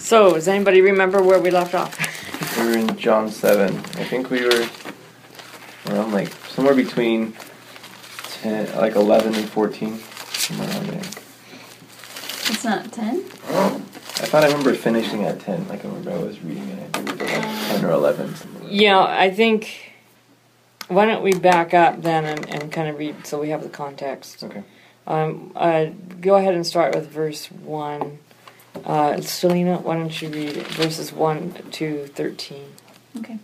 So, does anybody remember where we left off? We were in John 7. I think we were around like somewhere between 11 and 14. Somewhere around there. It's not 10? I thought I remember finishing at 10. Like I remember I was reading it. I think it was like 10 or 11. Yeah, I think... Why don't we back up then and kind of read so we have the context. Okay. Go ahead and start with verse 1. Selena, why don't you read verses 1 to 13? Okay.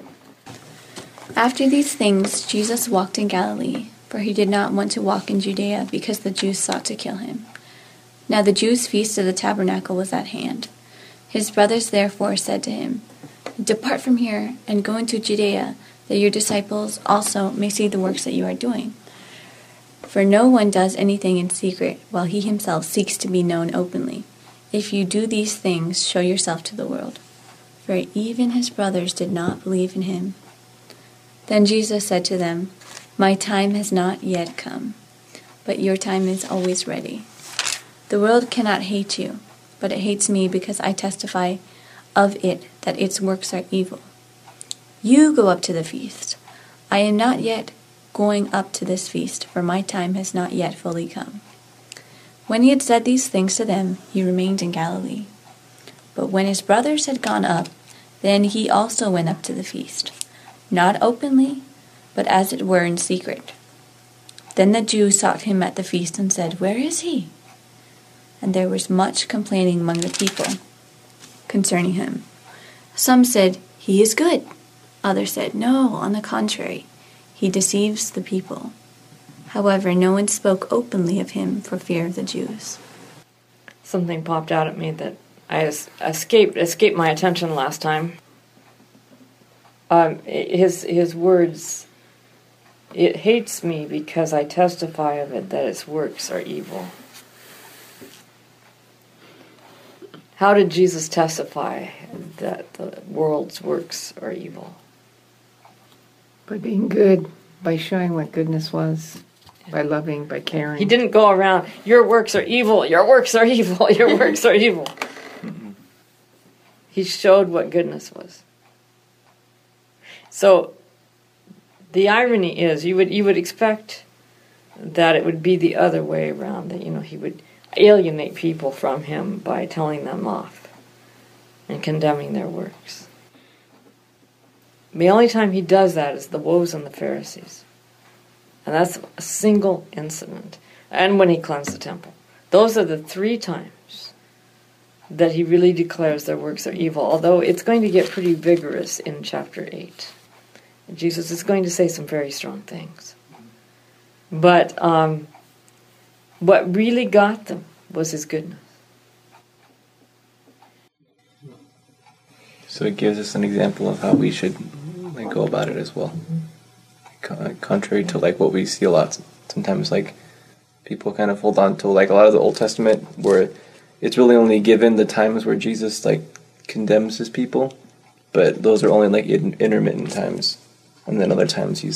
After these things, Jesus walked in Galilee, for he did not want to walk in Judea because the Jews sought to kill him. Now the Jews' feast of the tabernacle was at hand. His brothers therefore said to him, "Depart from here and go into Judea, that your disciples also may see the works that you are doing. For no one does anything in secret, while he himself seeks to be known openly. If you do these things, show yourself to the world." For even his brothers did not believe in him. Then Jesus said to them, "My time has not yet come, but your time is always ready. The world cannot hate you, but it hates me because I testify of it that its works are evil. You go up to the feast. I am not yet going up to this feast, for my time has not yet fully come." When he had said these things to them, he remained in Galilee. But when his brothers had gone up, then he also went up to the feast, not openly, but as it were in secret. Then the Jews sought him at the feast and said, "Where is he?" And there was much complaining among the people concerning him. Some said, "He is good." Others said, "No, on the contrary, he deceives the people." However, no one spoke openly of him for fear of the Jews. Something popped out at me that I escaped my attention last time. His words, "It hates me because I testify of it that its works are evil." How did Jesus testify that the world's works are evil? By being good, by showing what goodness was, by loving, by caring. He didn't go around, "Your works are evil, your works are evil, your works are evil." He showed what goodness was. So the irony is, you would expect that it would be the other way around, that he would alienate people from him by telling them off and condemning their works. The only time he does that is the woes on the Pharisees. And that's a single incident. And when he cleansed the temple. Those are the 3 times that he really declares their works are evil, although it's going to get pretty vigorous in chapter 8. Jesus is going to say some very strong things. But what really got them was his goodness. So it gives us an example of how we should go about it as well. Contrary to what we see a lot sometimes, people kind of hold on to a lot of the Old Testament where it's really only given the times where Jesus condemns his people, but those are only intermittent times, and then other times he's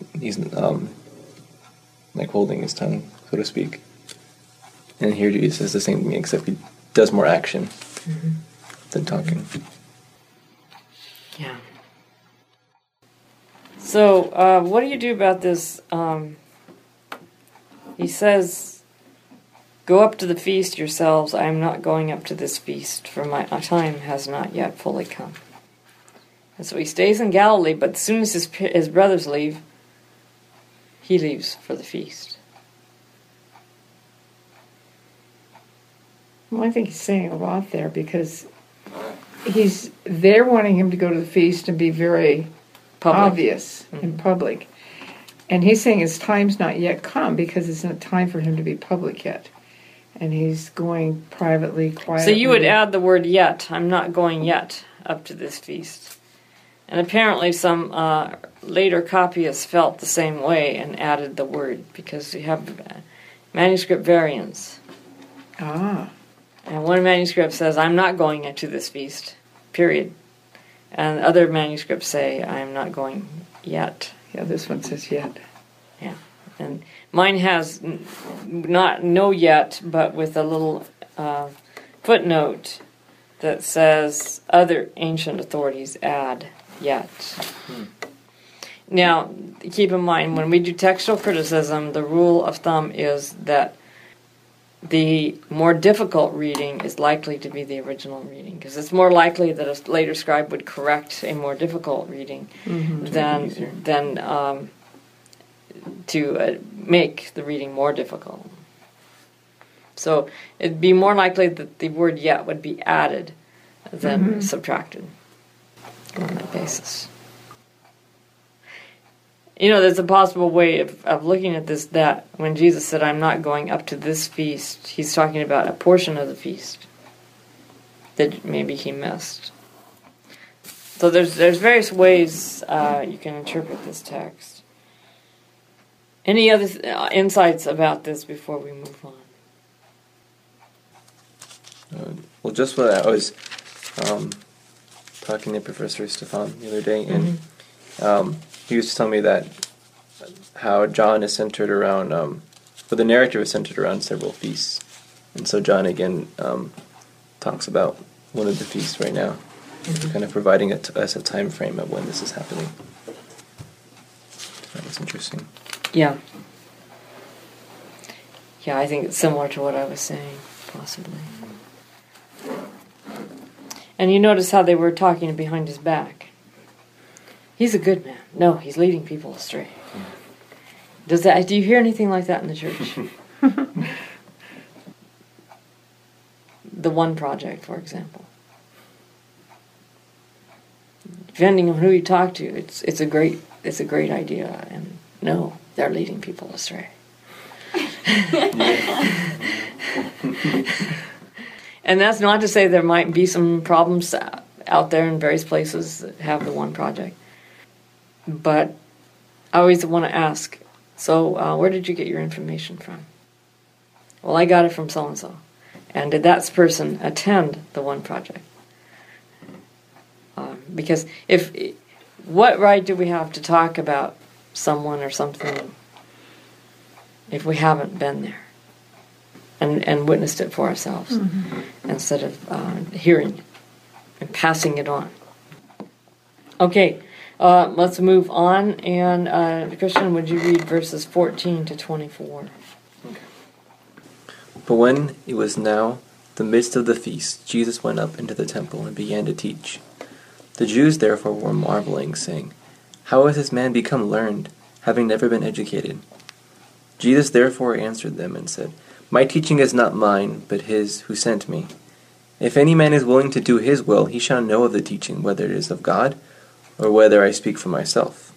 holding his tongue, so to speak. And here Jesus says the same thing, except he does more action than talking. Yeah. So, what do you do about this? He says, "Go up to the feast yourselves. I am not going up to this feast, for my time has not yet fully come." And so he stays in Galilee, but as soon as his brothers leave, he leaves for the feast. Well, I think he's saying a lot there because they're wanting him to go to the feast and be very obvious in public. And he's saying his time's not yet come because it's not time for him to be public yet. And he's going privately, quietly. So you would add the word "yet." I'm not going yet up to this feast. And apparently some later copyists felt the same way and added the word, because you have manuscript variants. Ah. And one manuscript says, "I'm not going into this feast," period. And other manuscripts say, "I'm not going yet." Yeah, this one says "yet." Yeah. And mine has not "no yet," but with a little footnote that says other ancient authorities add yet. Now, keep in mind, when we do textual criticism, the rule of thumb is that the more difficult reading is likely to be the original reading, because it's more likely that a later scribe would correct a more difficult reading than to make the reading more difficult. So it'd be more likely that the word yet would be added than subtracted on that basis. You know, there's a possible way of looking at this, that when Jesus said, I'm not going up to this feast, he's talking about a portion of the feast that maybe he missed. So there's various ways you can interpret this text. Any other insights about this before we move on? Well, just what I was talking to Professor Stefan the other day, and he was telling me that how John is centered around, the narrative is centered around several feasts. And so John again talks about one of the feasts right now, kind of providing it to us a time frame of when this is happening. That was interesting. Yeah. Yeah, I think it's similar to what I was saying, possibly. And you notice how they were talking behind his back. He's a good man. No, he's leading people astray. Do you hear anything like that in the church? The One Project, for example. Depending on who you talk to, it's a great idea, and no, they're leading people astray. And that's not to say there might be some problems out there in various places that have the One Project. But I always want to ask, so where did you get your information from? Well, I got it from so-and-so. And did that person attend the One Project? Because what right do we have to talk about someone or something if we haven't been there and witnessed it for ourselves instead of hearing it and passing it on? Okay, let's move on. And Christian, would you read verses 14 to 24? Okay. But when it was now the midst of the feast, Jesus went up into the temple and began to teach. The Jews therefore were marveling, saying, How has this man become learned, having never been educated? Jesus therefore answered them and said, My teaching is not mine, but his who sent me. If any man is willing to do his will, he shall know of the teaching, whether it is of God, or whether I speak from myself.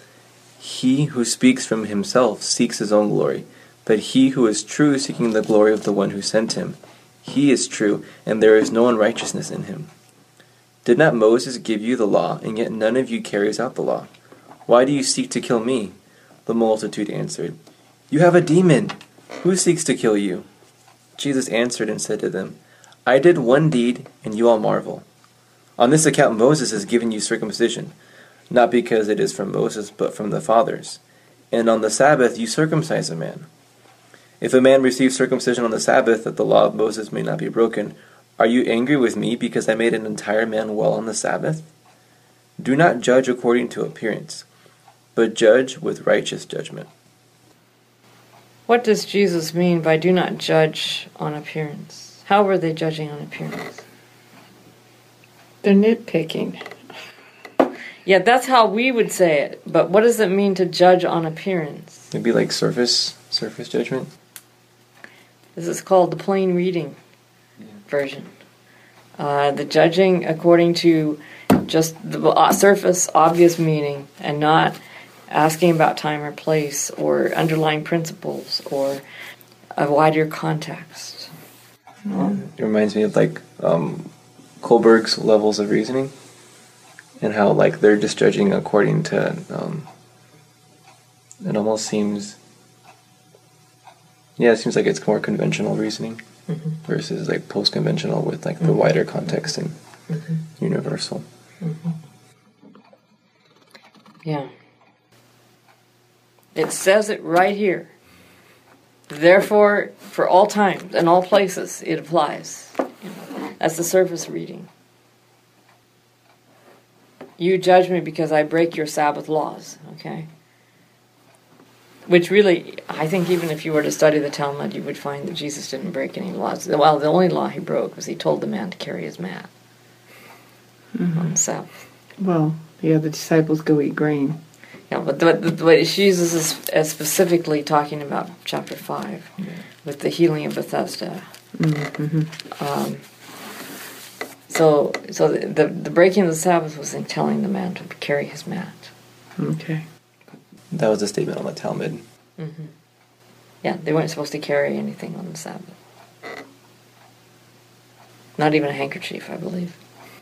He who speaks from himself seeks his own glory, but he who is true, seeking the glory of the one who sent him, he is true, and there is no unrighteousness in him. Did not Moses give you the law, and yet none of you carries out the law? Why do you seek to kill me? The multitude answered, You have a demon. Who seeks to kill you? Jesus answered and said to them, I did one deed, and you all marvel. On this account Moses has given you circumcision, not because it is from Moses, but from the fathers. And on the Sabbath you circumcise a man. If a man receives circumcision on the Sabbath, that the law of Moses may not be broken, are you angry with me because I made an entire man well on the Sabbath? Do not judge according to appearance, but judge with righteous judgment. What does Jesus mean by do not judge on appearance? How were they judging on appearance? They're nitpicking. Yeah, that's how we would say it. But what does it mean to judge on appearance? Maybe like surface judgment? This is called the plain reading version. The judging according to just the surface, obvious meaning, and not asking about time or place or underlying principles or a wider context. It reminds me of like Kohlberg's levels of reasoning, and how like they're just judging according to it almost seems it seems like it's more conventional reasoning versus like post-conventional with like the wider context and universal. Yeah. It says it right here. Therefore, for all times and all places, it applies. That's the surface reading. You judge me because I break your Sabbath laws, okay? Which really, I think even if you were to study the Talmud, you would find that Jesus didn't break any laws. Well, the only law he broke was he told the man to carry his mat on the Sabbath. Well, yeah, the disciples go eat grain. Yeah, but the Jesus is specifically talking about chapter 5 with the healing of Bethesda. So the breaking of the Sabbath was in telling the man to carry his mat. Okay. That was a statement on the Talmud. Yeah, they weren't supposed to carry anything on the Sabbath. Not even a handkerchief, I believe.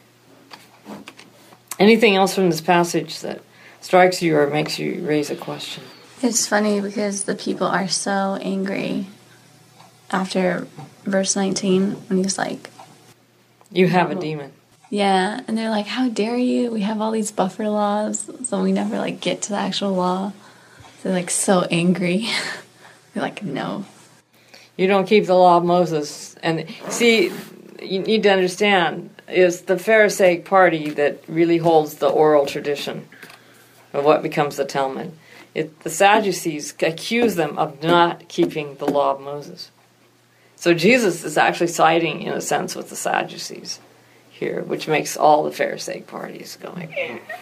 Anything else from this passage that strikes you or makes you raise a question? It's funny because the people are so angry after verse 19 when he's like, You have a demon. yeah, and they're like, how dare you? We have all these buffer laws, so we never like get to the actual law. They're like so angry. They're like, no. You don't keep the law of Moses. And see, you need to understand, it's the Pharisaic party that really holds the oral tradition of what becomes the Talmud. The Sadducees accuse them of not keeping the law of Moses. So Jesus is actually siding, in a sense, with the Sadducees here, which makes all the Pharisaic parties going.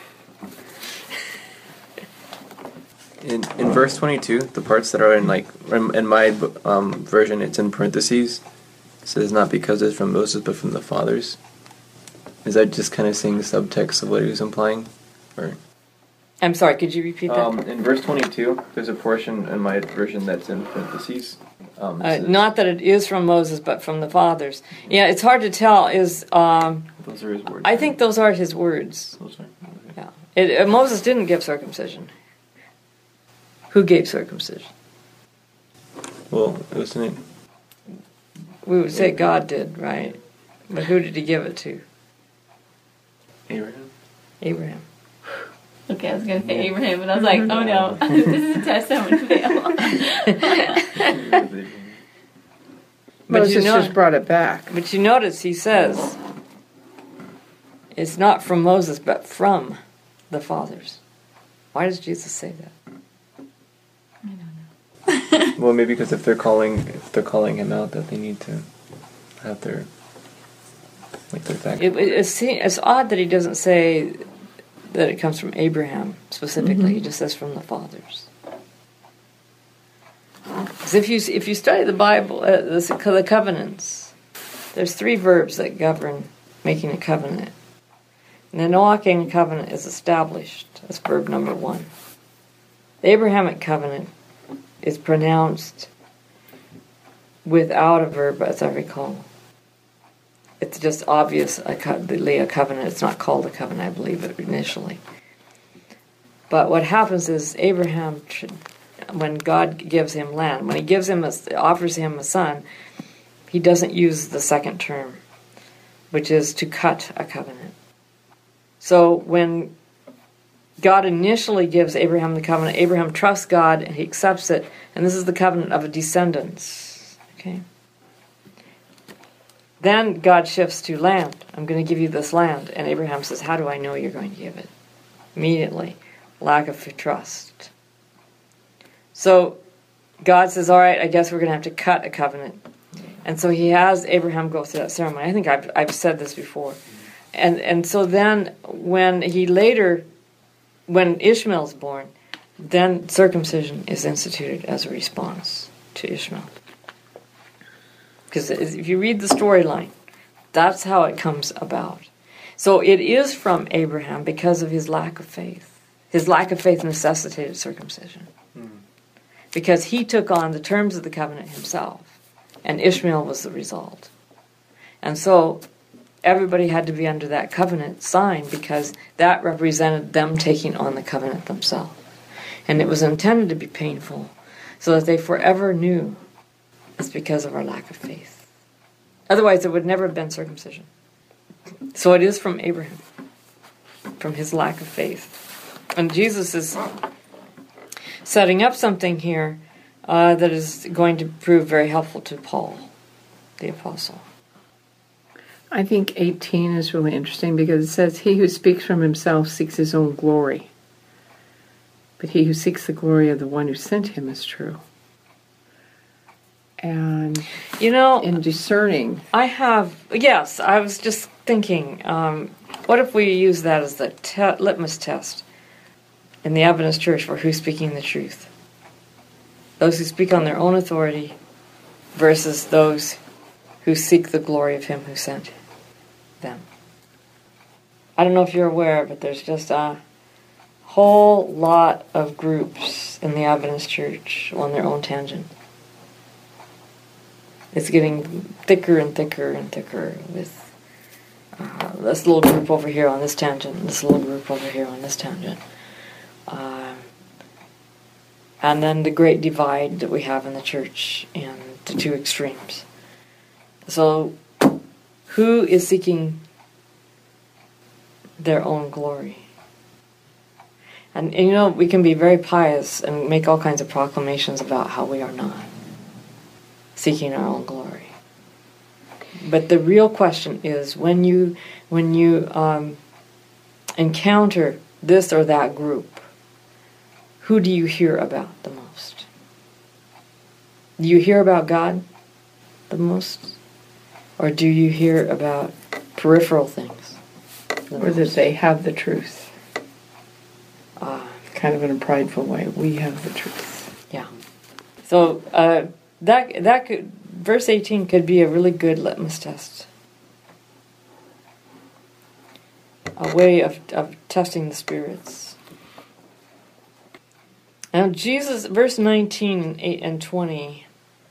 In verse 22, the parts that are in my version, it's in parentheses. It says not because it's from Moses, but from the fathers. Is that just kind of saying the subtext of what he was implying, or? I'm sorry, could you repeat that? In verse 22, there's a portion in my version that's in parentheses. Not that it is from Moses, but from the fathers. Yeah, it's hard to tell. Those are his words. I think those are his words. Those are, okay. Yeah, Moses didn't give circumcision. Who gave circumcision? Well, wasn't it? We would say God did, right? But who did he give it to? Abraham. Abraham. Okay, I was going to say Abraham, but I was like, oh no, this is a test that would fail. But Moses just brought it back. But you notice he says, it's not from Moses, but from the fathers. Why does Jesus say that? I don't know. Well, maybe because if they're calling him out, that they need to have their fact. It's odd that he doesn't say that it comes from Abraham specifically. He just says from the fathers. Because if you study the Bible, the covenants, there's 3 verbs that govern making a covenant. And the Noachian covenant is established. That's verb number 1. The Abrahamic covenant is pronounced without a verb, as I recall. It's just obviously a covenant. It's not called a covenant, I believe, initially. But what happens is Abraham, when God gives him land, when he offers him a son, he doesn't use the second term, which is to cut a covenant. So when God initially gives Abraham the covenant, Abraham trusts God and he accepts it, and this is the covenant of a descendants. Okay. Then God shifts to land. I'm going to give you this land. And Abraham says, how do I know you're going to give it? Immediately. Lack of trust. So God says, all right, I guess we're going to have to cut a covenant. And so he has Abraham go through that ceremony. I think I've said this before. And so then when Ishmael's born, then circumcision is instituted as a response to Ishmael. Because if you read the storyline, that's how it comes about. So it is from Abraham because of his lack of faith. His lack of faith necessitated circumcision. Because he took on the terms of the covenant himself, and Ishmael was the result. And so everybody had to be under that covenant sign because that represented them taking on the covenant themselves. And it was intended to be painful so that they forever knew it's because of our lack of faith. Otherwise, it would never have been circumcision. So it is from Abraham, from his lack of faith. And Jesus is setting up something here that is going to prove very helpful to Paul, the apostle. I think 18 is really interesting because it says, "He who speaks from himself seeks his own glory. But he who seeks the glory of the one who sent him is true." And, in discerning. I was just thinking, what if we use that as the litmus test in the Adventist Church for who's speaking the truth? Those who speak on their own authority versus those who seek the glory of him who sent them. I don't know if you're aware, but there's just a whole lot of groups in the Adventist Church on their own tangent. It's getting thicker and thicker and thicker with this little group over here on this tangent, this little group over here on this tangent. And then the great divide that we have in the church and the two extremes. So, who is seeking their own glory? And we can be very pious and make all kinds of proclamations about how we are not seeking our own glory. But the real question is, when you encounter this or that group, who do you hear about the most? Do you hear about God the most? Or do you hear about peripheral things? Or that they have the truth. Kind of in a prideful way. We have the truth. Yeah. So that could, verse 18 could be a really good litmus test. A way of testing the spirits. Now Jesus, verse 19 and 20.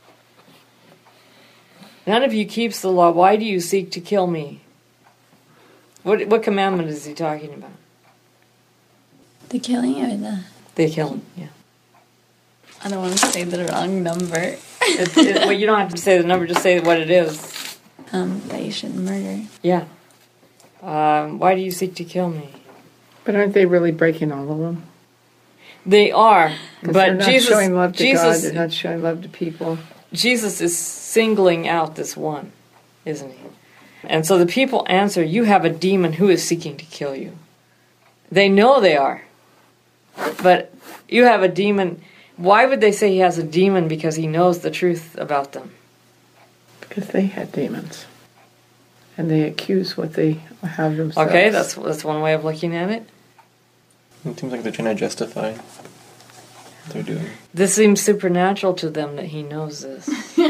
None of you keeps the law. Why do you seek to kill me? What commandment is he talking about? The killing or the killing, yeah. I don't want to say the wrong number. Well, you don't have to say the number, just say what it is. That you shouldn't murder. Yeah. Why do you seek to kill me? But aren't they really breaking all of them? They are, but they're not Jesus, showing love to God, they're not showing love to people. Jesus is singling out this one, isn't he? And so the people answer, "You have a demon who is seeking to kill you." They know they are, but you have a demon. Why would they say he has a demon? Because he knows the truth about them. Because they had demons. And they accuse what they have themselves. Okay, that's one way of looking at it. It seems like they're trying to justify what they're doing. This seems supernatural to them that he knows this.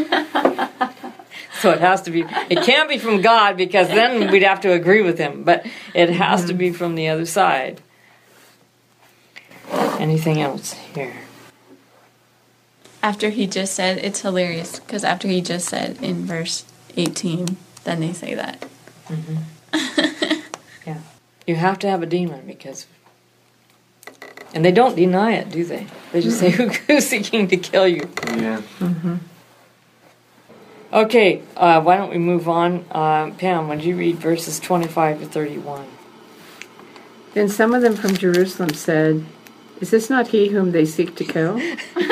So it has to be, it can't be from God because then we'd have to agree with him, but it has to be from the other side. Anything else here? After he just said, it's hilarious, because after he just said in verse 18, then they say that. Mm-hmm. Yeah. You have to have a demon because... And they don't deny it, do they? They just say, who's seeking to kill you? Yeah. Mm-hmm. Okay, why don't we move on? Pam, would you read verses 25 to 31? Then some of them from Jerusalem said, "Is this not he whom they seek to kill?"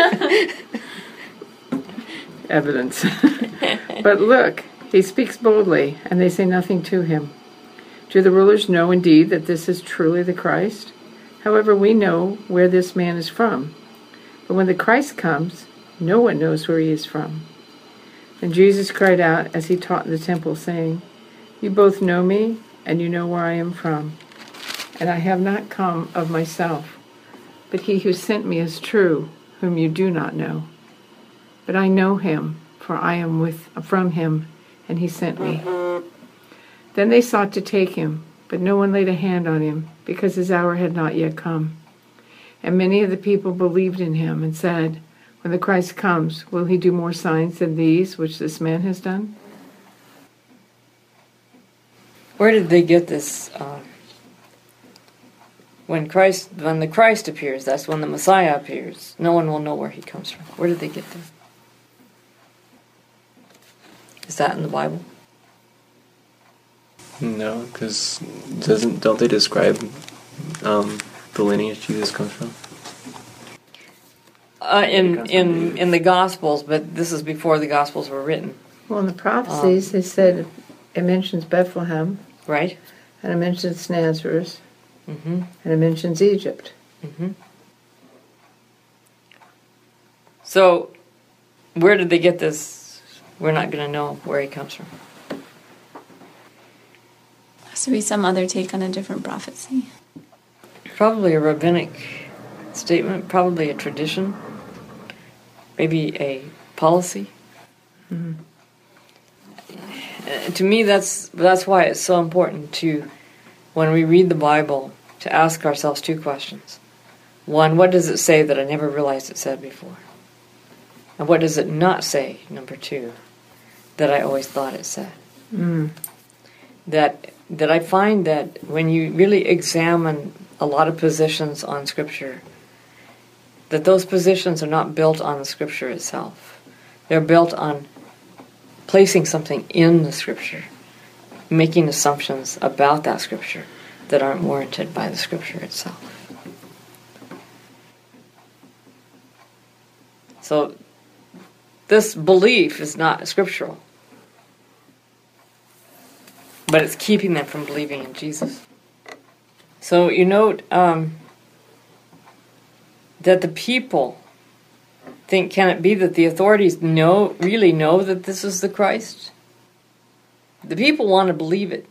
Evidence. "But look, he speaks boldly, and they say nothing to him. Do the rulers know indeed that this is truly the Christ? However, we know where this man is from. But when the Christ comes, no one knows where he is from." And Jesus cried out as he taught in the temple, saying, "You both know me, and you know where I am from. And I have not come of myself, but he who sent me is true, whom you do not know. But I know him, for I am from him, and he sent me." Then they sought to take him, but no one laid a hand on him, because his hour had not yet come. And many of the people believed in him and said, "When the Christ comes, will he do more signs than these which this man has done?" Where did they get this? When the Christ appears, that's when the Messiah appears. No one will know where he comes from. Where did they get that? Is that in the Bible? No, because don't they describe the lineage Jesus comes from? In the Gospels, but this is before the Gospels were written. Well, in the prophecies, they said it mentions Bethlehem, right? and it mentions Nazareth, Mm-hmm. and it mentions Egypt. Mm-hmm. So, where did they get this? We're not going to know where he comes from. Has to be some other take on a different prophecy. Probably a rabbinic statement, probably a tradition, maybe a policy. Mm-hmm. To me, that's why it's so important to, when we read the Bible, to ask ourselves two questions. One, what does it say that I never realized it said before? And what does it not say, number two, that I always thought it said? Mm. That I find that when you really examine a lot of positions on Scripture, that those positions are not built on the Scripture itself. They're built on placing something in the Scripture, making assumptions about that Scripture that aren't warranted by the Scripture itself. So this belief is not scriptural, but it's keeping them from believing in Jesus. So you note that the people think, can it be that the authorities really know that this is the Christ? The people want to believe it,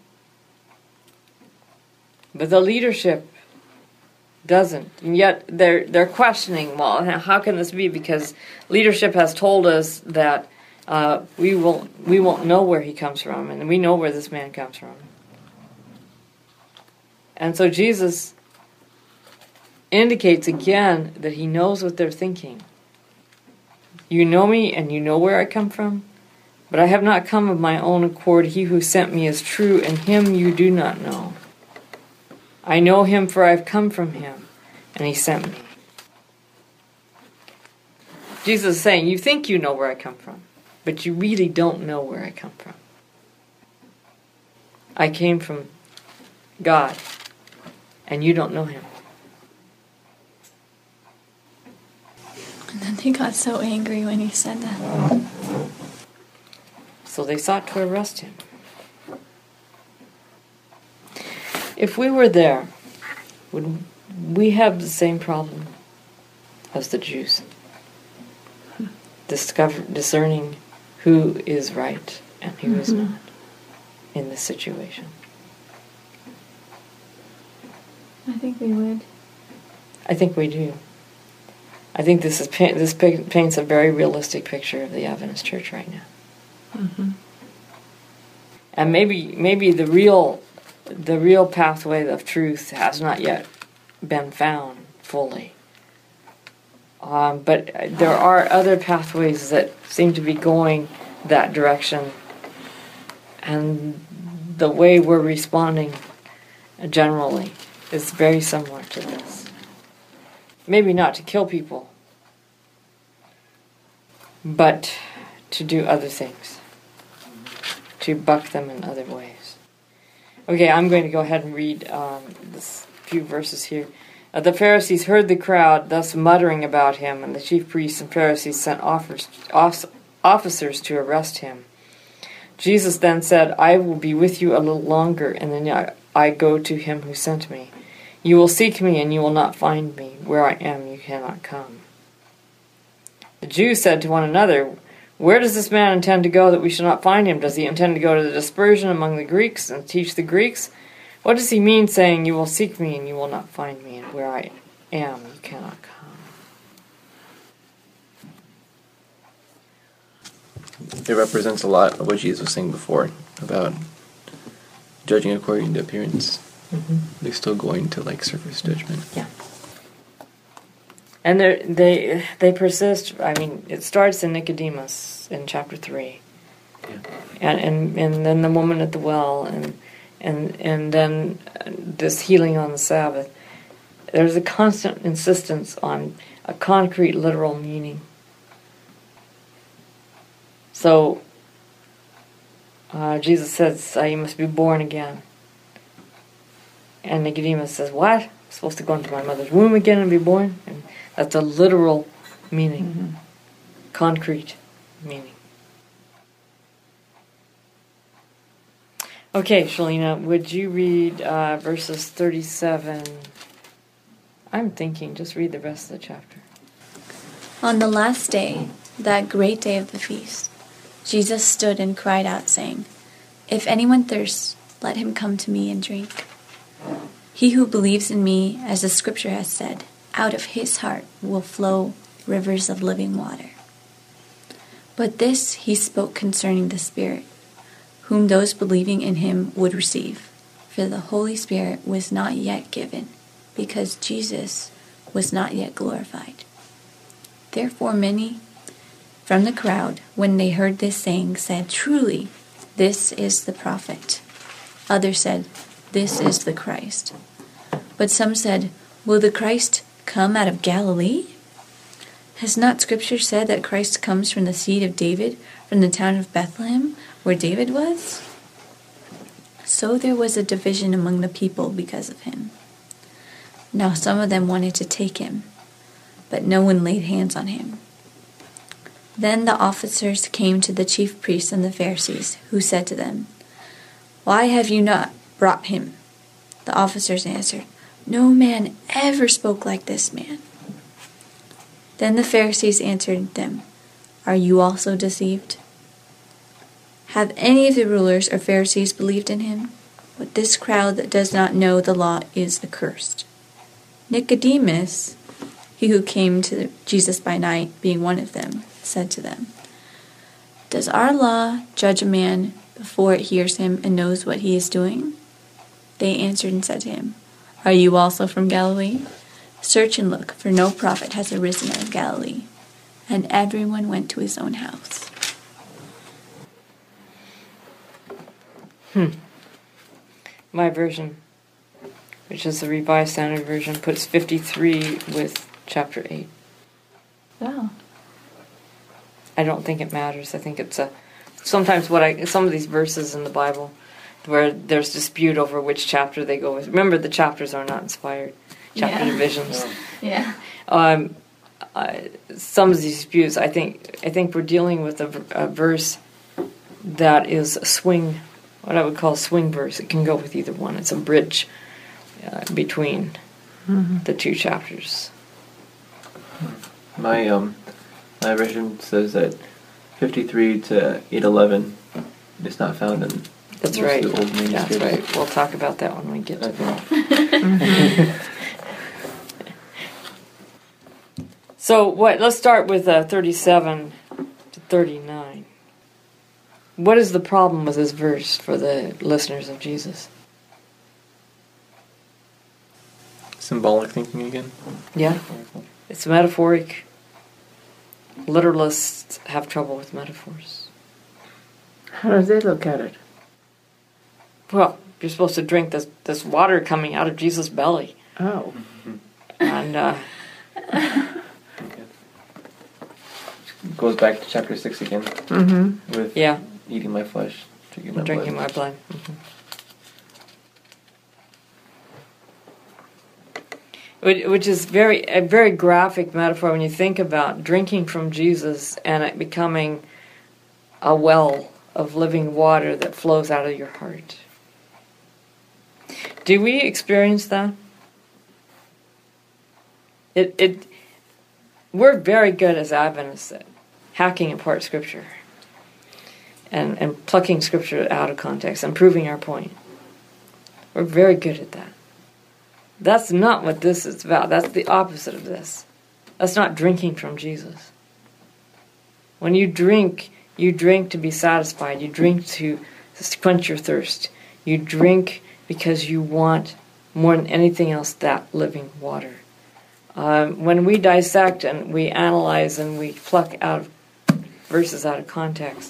but the leadership doesn't. And yet they're questioning, well, how can this be? Because leadership has told us that we won't know where he comes from, and we know where this man comes from. And so Jesus indicates again that he knows what they're thinking. You know me, and you know where I come from, but I have not come of my own accord. He who sent me is true, and him you do not know. I know him, for I have come from him, and he sent me. Jesus is saying, you think you know where I come from, but you really don't know where I come from. I came from God, and you don't know him. And then they got so angry when he said that. So they sought to arrest him. If we were there, would we have the same problem as the Jews? Discerning who is right and who is not in this situation. I think we would. I think we do. I think this paints a very realistic picture of the Adventist Church right now. Mm-hmm. And maybe the real pathway of truth has not yet been found fully. But there are other pathways that seem to be going that direction. And the way we're responding generally is very similar to this. Maybe not to kill people, but to do other things. To buck them in other ways. Okay, I'm going to go ahead and read this few verses here. The Pharisees heard the crowd thus muttering about him, and the chief priests and Pharisees sent officers to arrest him. Jesus then said, I will be with you a little longer, and then I go to him who sent me. You will seek me, and you will not find me. Where I am, you cannot come. The Jews said to one another, where does this man intend to go that we shall not find him? Does he intend to go to the dispersion among the Greeks and teach the Greeks? What does he mean saying, you will seek me and you will not find me, and where I am you cannot come? It represents a lot of what Jesus was saying before about judging according to appearance. Mm-hmm. They're still going to surface judgment. Yeah. And they persist. I mean, it starts in Nicodemus in chapter 3. Yeah. And then the woman at the well, and then this healing on the Sabbath. There's a constant insistence on a concrete, literal meaning. So Jesus says, you must be born again. And Nicodemus says, what? I'm supposed to go into my mother's womb again and be born? And that's a literal meaning. Concrete meaning. Okay, Shalina, would you read verses 37? I'm thinking, just read the rest of the chapter. On the last day, that great day of the feast, Jesus stood and cried out, saying, "If anyone thirsts, let him come to me and drink. He who believes in me, as the scripture has said, out of his heart will flow rivers of living water." But this he spoke concerning the Spirit, whom those believing in him would receive, for the Holy Spirit was not yet given, because Jesus was not yet glorified. Therefore many from the crowd, when they heard this saying, said, "Truly, this is the prophet." Others said, "This is the Christ." But some said, "Will the Christ come out of Galilee? Has not Scripture said that Christ comes from the seed of David, from the town of Bethlehem, where David was?" So there was a division among the people because of him. Now some of them wanted to take him, but no one laid hands on him. Then the officers came to the chief priests and the Pharisees, who said to them, "Why have you not brought him?" The officers answered, "No man ever spoke like this man." Then the Pharisees answered them, "Are you also deceived? Have any of the rulers or Pharisees believed in him? But this crowd that does not know the law is accursed." Nicodemus, he who came to Jesus by night, being one of them, said to them, "Does our law judge a man before it hears him and knows what he is doing?" They answered and said to him, "Are you also from Galilee? Search and look, for no prophet has arisen out of Galilee." And everyone went to his own house. My version, which is the Revised Standard Version, puts 53 with chapter 8. Wow. I don't think it matters. I think it's sometimes some of these verses in the Bible where there's dispute over which chapter they go with. Remember, the chapters are not inspired. Chapter divisions. Yeah. Some of these disputes, I think we're dealing with a verse that is a swing, what I would call a swing verse. It can go with either one. It's a bridge between the two chapters. My version says that 53 to 811 is not found in That's most right. of the old manuscripts. That's right. We'll talk about that when we get to that. So let's start with 37 to 39. What is the problem with this verse for the listeners of Jesus? Symbolic thinking again. Yeah, it's metaphoric. Literalists have trouble with metaphors. How do they look at it? Well, you're supposed to drink this water coming out of Jesus' belly. Oh. And Goes back to chapter 6 again. With yeah, eating my flesh, drinking my blood. Which is a very graphic metaphor when you think about drinking from Jesus and it becoming a well of living water that flows out of your heart. Do we experience that? We're very good as Adventists at hacking apart Scripture and plucking Scripture out of context and proving our point. We're very good at that. That's not what this is about. That's the opposite of this. That's not drinking from Jesus. When you drink to be satisfied. You drink to quench your thirst. You drink because you want, more than anything else, that living water. When we dissect and we analyze and we pluck out verses out of context,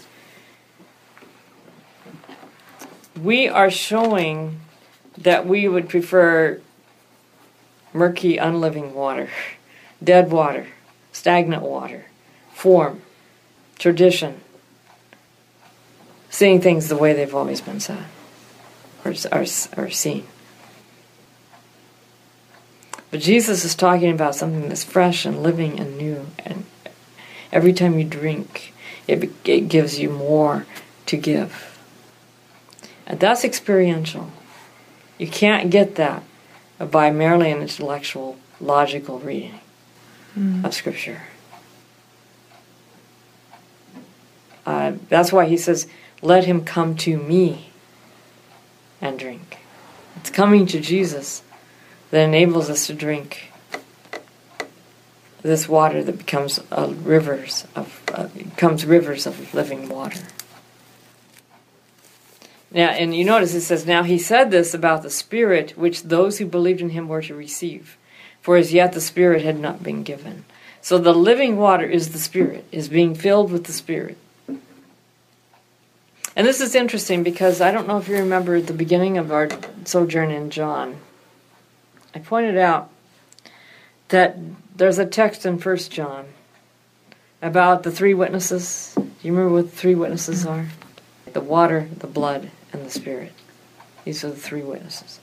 we are showing that we would prefer murky, unliving water, dead water, stagnant water, form, tradition, seeing things the way they've always been said or seen. But Jesus is talking about something that's fresh and living and new, and every time you drink, it gives you more to give. And that's experiential. You can't get that by merely an intellectual, logical reading of Scripture. That's why he says, let him come to me and drink. It's coming to Jesus that enables us to drink this water that becomes rivers of living water. Now, and you notice it says, now he said this about the Spirit, which those who believed in him were to receive. For as yet the Spirit had not been given. So the living water is the Spirit, is being filled with the Spirit. And this is interesting because I don't know if you remember at the beginning of our sojourn in John, I pointed out that there's a text in 1 John about the three witnesses. Do you remember what the three witnesses are? The water, the blood, and the Spirit. These are the three witnesses.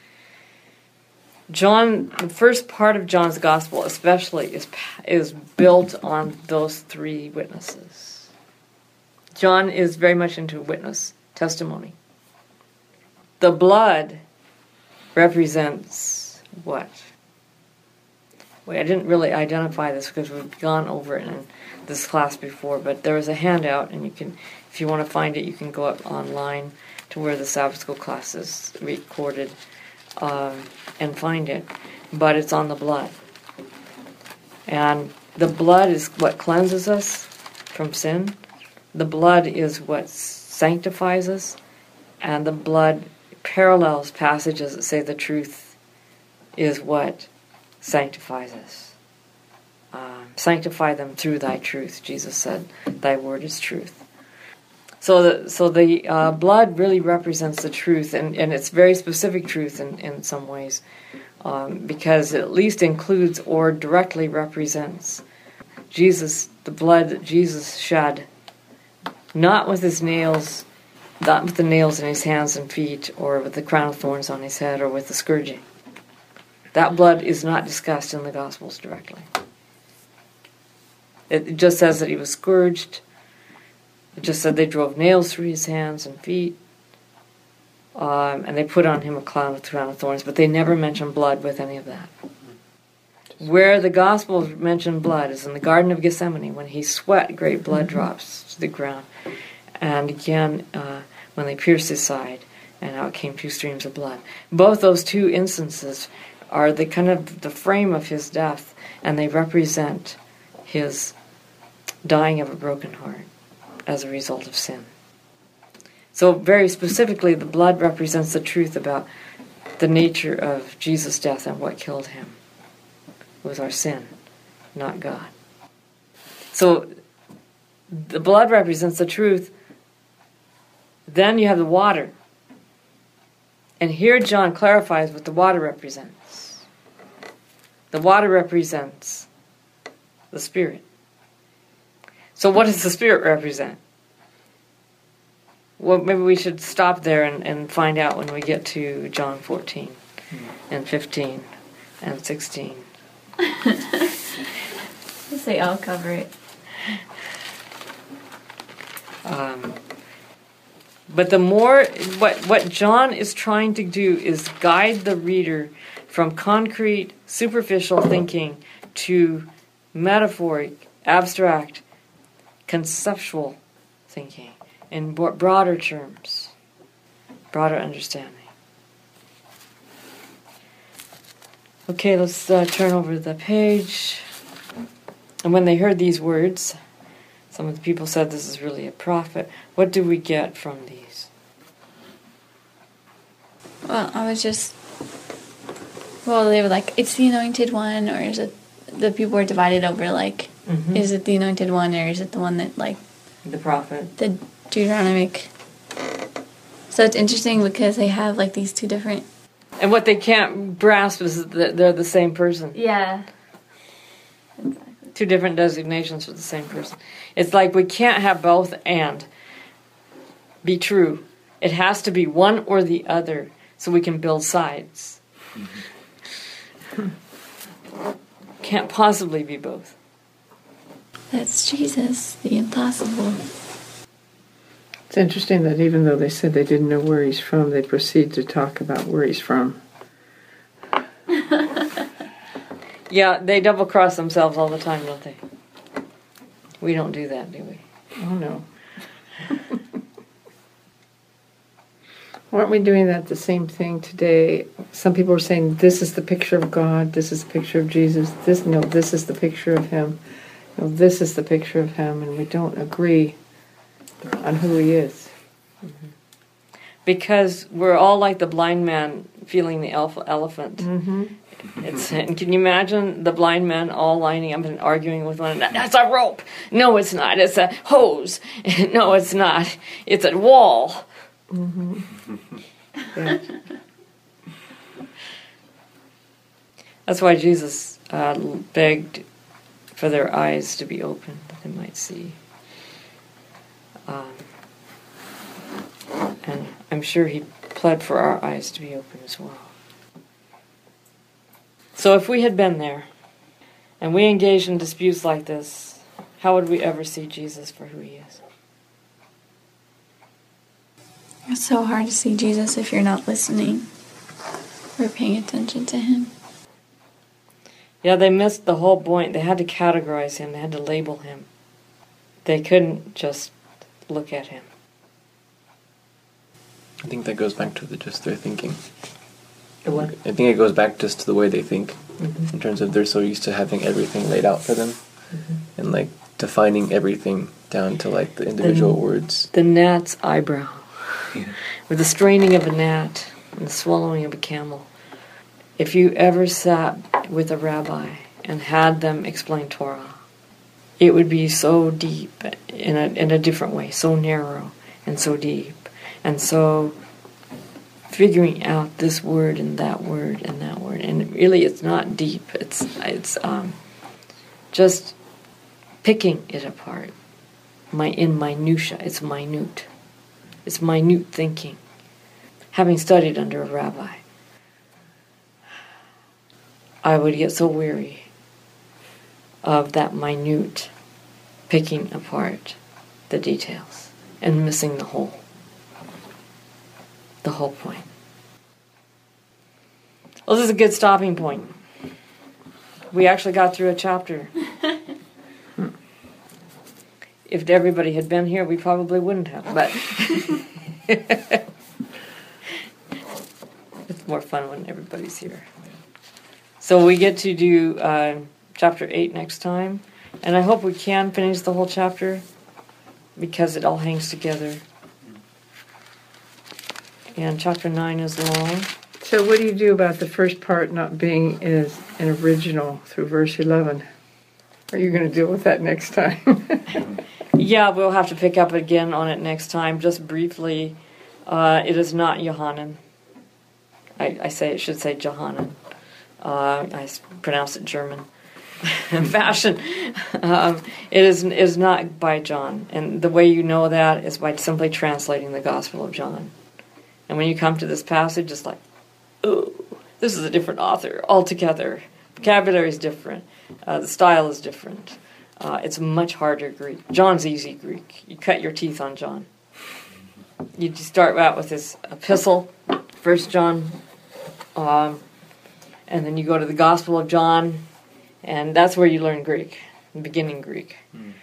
John, the first part of John's Gospel especially is built on those three witnesses. John is very much into witness, testimony. The blood represents what? Wait, I didn't really identify this because we've gone over it in this class before, but there is a handout, and you can, if you want to find it, you can go up online to where the Sabbath School class is recorded and find it. But it's on the blood. And the blood is what cleanses us from sin. The blood is what sanctifies us. And the blood parallels passages that say the truth is what sanctifies us. Sanctify them through thy truth. Jesus said, thy word is truth. So the blood really represents the truth, and it's very specific truth in some ways, because it at least includes or directly represents Jesus, the blood that Jesus shed, not with his nails, not with the nails in his hands and feet, or with the crown of thorns on his head, or with the scourging. That blood is not discussed in the Gospels directly. It just says that he was scourged. It just said they drove nails through his hands and feet. And they put on him a crown of thorns, but they never mention blood with any of that. Where the Gospels mention blood is in the Garden of Gethsemane, when he sweat great blood drops to the ground. And again, when they pierced his side, and out came 2 streams of blood. Both those two instances are the kind of the frame of his death, and they represent his dying of a broken heart as a result of sin. So very specifically, the blood represents the truth about the nature of Jesus' death and what killed him. It was our sin, not God. So the blood represents the truth. Then you have the water. And here John clarifies what the water represents. The water represents the Spirit. So what does the Spirit represent? Well, maybe we should stop there and find out when we get to John 14 and 15 and 16. They all cover it. But the more, what John is trying to do is guide the reader from concrete, superficial thinking to metaphoric, abstract, conceptual thinking in broader terms, broader understanding. Okay, let's turn over the page. And when they heard these words, some of the people said this is really a prophet. What do we get from these? Well, they were like, it's the anointed one, or is it, the people were divided over, like, is it the anointed one, or is it the one that, like, the prophet, the Deuteronomic? So it's interesting because they have, like, these two different... And what they can't grasp is that they're the same person. Yeah. Exactly. Two different designations for the same person. It's like we can't have both and be true. It has to be one or the other so we can build sides. Can't possibly be both. That's Jesus, the impossible. It's interesting that even though they said they didn't know where he's from, they proceed to talk about where he's from. Yeah, they double-cross themselves all the time, don't they? We don't do that, do we? Oh, no. Aren't we doing that the same thing today? Some people are saying, this is the picture of God, this is the picture of Jesus, this is the picture of him, this is the picture of him, and we don't agree on who he is. Mm-hmm. Because we're all like the blind man feeling the elephant. Mm-hmm. And can you imagine the blind men all lining up and arguing with one another? That's a rope. No, it's not. It's a hose. No, it's not. It's a wall. Mm-hmm. Yeah. That's why Jesus begged for their eyes to be opened, that they might see. And I'm sure he pled for our eyes to be open as well. So if we had been there, and we engaged in disputes like this, how would we ever see Jesus for who he is? It's so hard to see Jesus if you're not listening or paying attention to him. Yeah, they missed the whole point. They had to categorize him. They had to label him. They couldn't just look at him. I think that goes back to just their thinking. The what? I think it goes back just to the way they think, Mm-hmm. in terms of they're so used to having everything laid out for them, Mm-hmm. and like defining everything down to like the individual words. The gnat's eyebrow. Yeah. Or the straining of a gnat and the swallowing of a camel. If you ever sat with a rabbi and had them explain Torah, it would be so deep in a different way, so narrow and so deep. And so figuring out this word and that word and that word. And really it's not deep. It's just picking it apart. In minutia. It's minute. It's minute thinking. Having studied under a rabbi, I would get so weary of that minute picking apart the details and missing the whole point. Well, this is a good stopping point. We actually got through a chapter. If everybody had been here, we probably wouldn't have, but it's more fun when everybody's here. So we get to do chapter 8 next time, and I hope we can finish the whole chapter because it all hangs together. And chapter 9 is long. So what do you do about the first part not being an original through verse 11? Are you going to deal with that next time? Yeah, we'll have to pick up again on it next time. Just briefly, it is not Johanan. I should say Johanan. I pronounce it German fashion. It is not by John, and the way you know that is by simply translating the Gospel of John. And when you come to this passage, it's like, ooh, this is a different author altogether. Vocabulary is different. The style is different. It's much harder Greek. John's easy Greek. You cut your teeth on John. You start out with his epistle, 1 John, and then you go to the Gospel of John, and that's where you learn Greek, beginning Greek.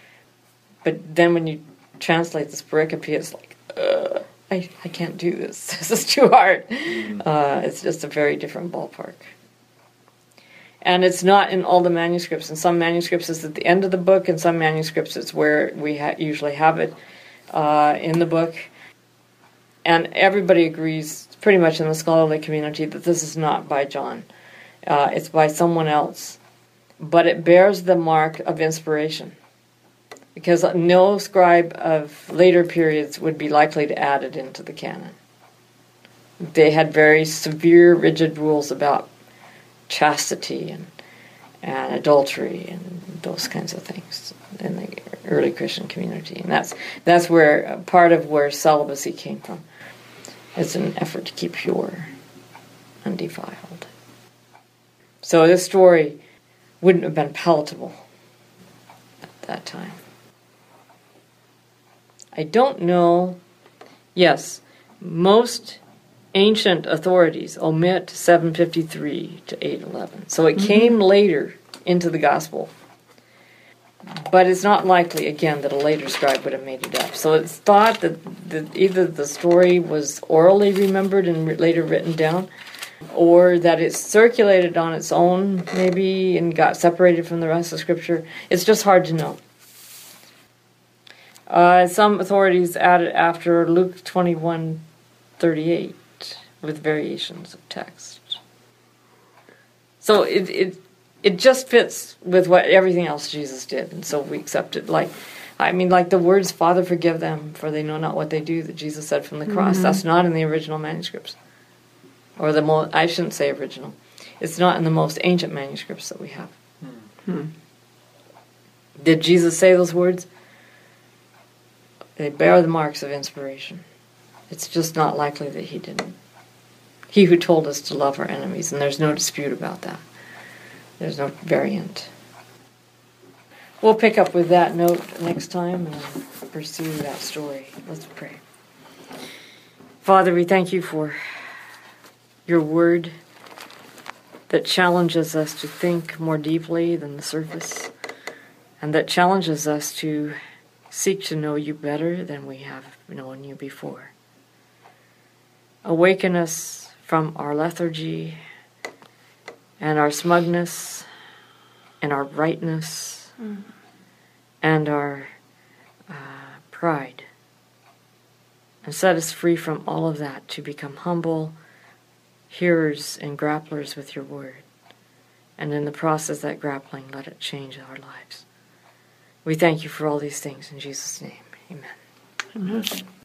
But then when you translate this pericope, it's like, I can't do this. This is too hard. It's just a very different ballpark. And it's not in all the manuscripts. In some manuscripts it's at the end of the book, in some manuscripts it's where we usually have it in the book. And everybody agrees, pretty much in the scholarly community, that this is not by John. It's by someone else. But it bears the mark of inspiration, because no scribe of later periods would be likely to add it into the canon. They had very severe, rigid rules about chastity and adultery and those kinds of things in the early Christian community. And that's where part of where celibacy came from. It's an effort to keep pure, undefiled. So this story wouldn't have been palatable at that time. I don't know Yes, most ancient authorities omit 753 to 811. So it came later into the gospel. But it's not likely, again, that a later scribe would have made it up. So it's thought that either the story was orally remembered and later written down, or that it circulated on its own, maybe, and got separated from the rest of Scripture. It's just hard to know. Some authorities add it after Luke 21:38 with variations of text. So it just fits with what everything else Jesus did, and so we accept it. Like the words, "Father, forgive them, for they know not what they do," that Jesus said from the cross. That's not in the original manuscripts, or I shouldn't say original. It's not in the most ancient manuscripts that we have. Did Jesus say those words? They bear the marks of inspiration. It's just not likely that he didn't. He who told us to love our enemies, and there's no dispute about that. There's no variant. We'll pick up with that note next time and pursue that story. Let's pray. Father, we thank you for your word that challenges us to think more deeply than the surface, and that challenges us to seek to know you better than we have known you before. Awaken us from our lethargy and our smugness and our rightness and our pride, and set us free from all of that to become humble hearers and grapplers with your word. And in the process of that grappling, let it change our lives. We thank you for all these things in Jesus' name. Amen. Amen.